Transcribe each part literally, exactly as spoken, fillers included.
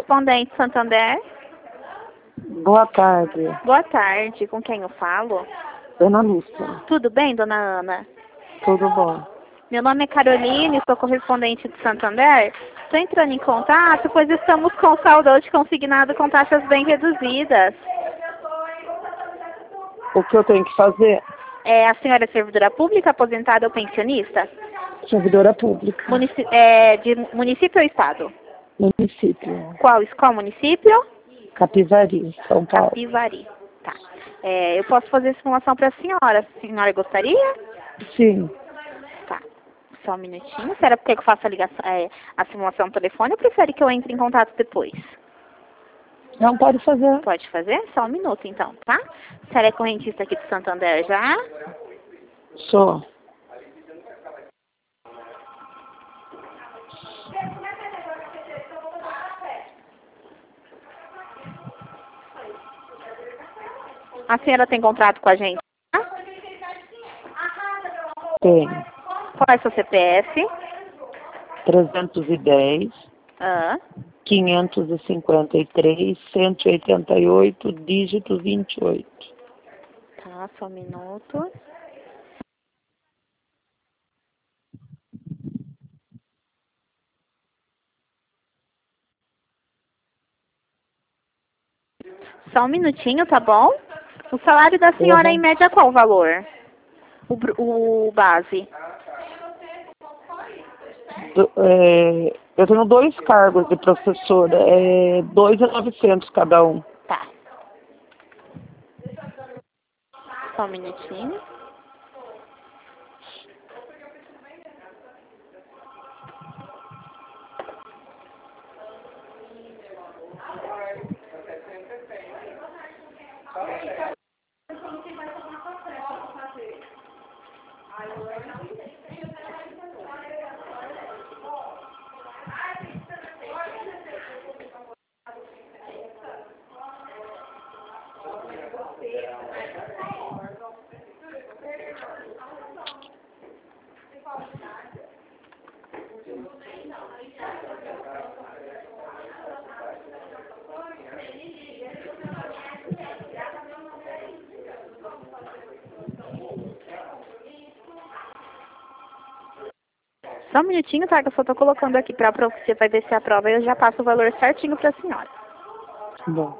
correspondente Santander. Boa tarde. Boa tarde, com quem eu falo? Dona Lúcia. Tudo bem, dona Ana? Tudo bom. Meu nome é Caroline, sou correspondente de Santander. Estou entrando em contato, pois estamos com saldo de consignado com taxas bem reduzidas. O que eu tenho que fazer? É, a senhora é servidora pública, aposentada ou pensionista? Servidora pública. Munici é, de município ou estado? Município. Qual, qual município? Capivari, São Paulo. Capivari. Tá. É, eu posso fazer simulação para a senhora. A senhora gostaria? Sim. Tá. Só um minutinho. Será porque eu faço a ligação, é, a simulação no telefone ou prefere que eu entre em contato depois? Não pode fazer. Pode fazer? Só um minuto, então, tá? A senhora é correntista aqui de Santander já? Sou. A senhora tem contrato com a gente? Tem. Qual é seu C P F? trezentos e dez, Ah, quinhentos e cinquenta e três, cento e oitenta e oito, dígito vinte e oito. tá, só um minuto. Só um minutinho, tá bom? O salário da senhora, Uhum. em média, qual o valor? O, br- o base? Do- é, eu tenho dois cargos de professora, é dois mil e novecentos cada um. Tá. Só um minutinho. Só um minutinho, tá? Que eu só tô colocando aqui pra prova, você vai ver se a prova e eu já passo o valor certinho pra senhora. Bom.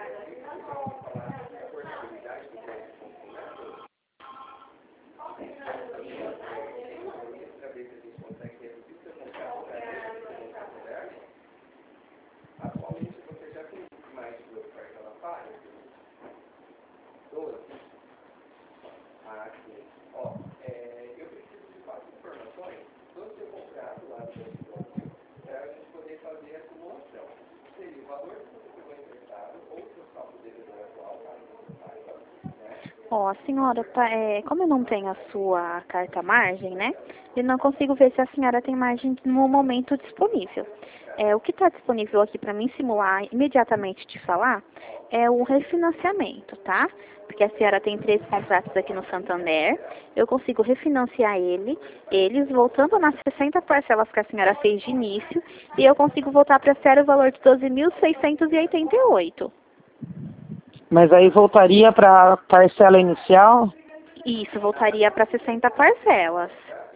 Ó, a senhora, tá, é, como eu não tenho a sua carta margem, né? Eu não consigo ver se a senhora tem margem no momento disponível. É, o que está disponível aqui para mim simular imediatamente te falar é o refinanciamento, tá? Porque a senhora tem três contratos aqui no Santander, eu consigo refinanciar ele, eles voltando nas sessenta parcelas que a senhora fez de início, e eu consigo voltar para zero o valor de doze mil seiscentos e oitenta e oito. Mas aí voltaria para a parcela inicial? Isso, voltaria para sessenta parcelas.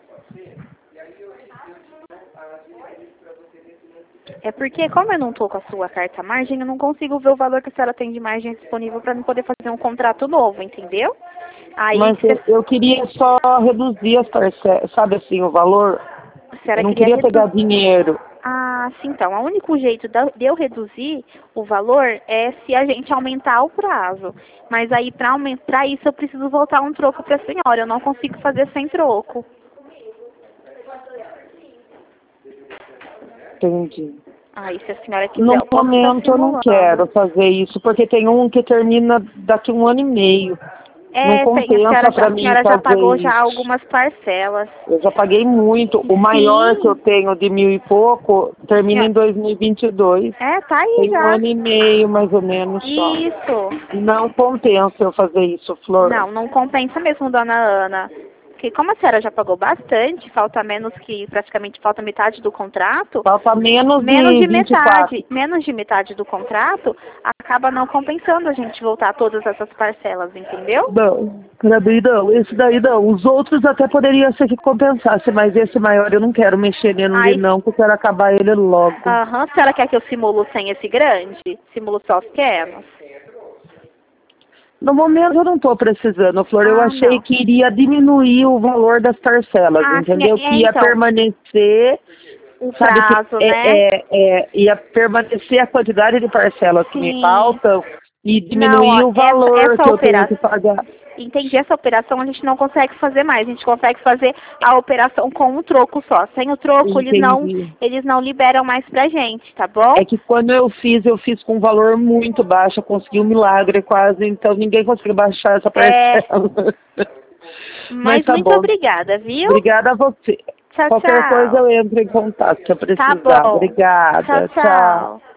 É porque, como eu não estou com a sua carta margem, eu não consigo ver o valor que a senhora tem de margem disponível para não poder fazer um contrato novo, entendeu? Aí, Mas se eu, eu queria só reduzir as parcelas, sabe assim, o valor? a senhora Eu não queria queria pegar redu- dinheiro. Ah, sim, então. O único jeito da- de eu reduzir o valor é se a gente aumentar o prazo. Mas aí, para aumentar isso, eu preciso voltar um troco para a senhora. Eu não consigo fazer sem troco. Entendi. Aí, se a senhora quiser, No eu posso estar momento eu não simulando. quero fazer isso, porque tem um que termina daqui um ano e meio. Não É, tem, a senhora, compensa já- para a mim senhora já fazer pagou já isso. algumas parcelas. Eu já paguei muito. O maior Sim. que eu tenho de mil e pouco termina em dois mil e vinte e dois. É, tá aí Tem um já. ano e meio, mais ou menos, só. Isso. Não compensa eu fazer isso, Flor. Não, não compensa mesmo, dona Ana. Porque como a senhora já pagou bastante, falta menos que, praticamente falta metade do contrato. Falta menos, menos de de vinte e quatro. metade, menos de metade do contrato, acaba não compensando a gente voltar todas essas parcelas, entendeu? Não, pra mim não, esse daí não. Os outros até poderiam ser que compensasse, mas esse maior eu não quero mexer nele Aí, não, porque eu quero acabar ele logo. aham, a senhora quer que eu simulo sem esse grande? Simulo só os pequenos? No momento eu não estou precisando, Flor. Eu Ah, achei não. que iria diminuir o valor das parcelas, Ah, sim, entendeu? é, Que ia então, permanecer, o sabe, que prazo, é, né? é, é, ia permanecer a quantidade de parcelas que me Sim. faltam e Não, diminuir ó, o essa, valor essa que eu tenho que operação, pagar. entendi, essa operação a gente não consegue fazer mais, a gente consegue fazer a operação com um troco só. Sem o troco, eles não, Entendi. eles não liberam mais pra gente, tá bom? É que quando eu fiz, eu fiz com um valor muito baixo, eu consegui um milagre quase, então ninguém conseguiu baixar essa É, parcela. Mas mas tá muito bom. obrigada, viu? Obrigada a você. Tchau, Qualquer coisa tchau. eu entro em contato se eu Tá precisar. bom. Tchau, Obrigada. Tchau. tchau.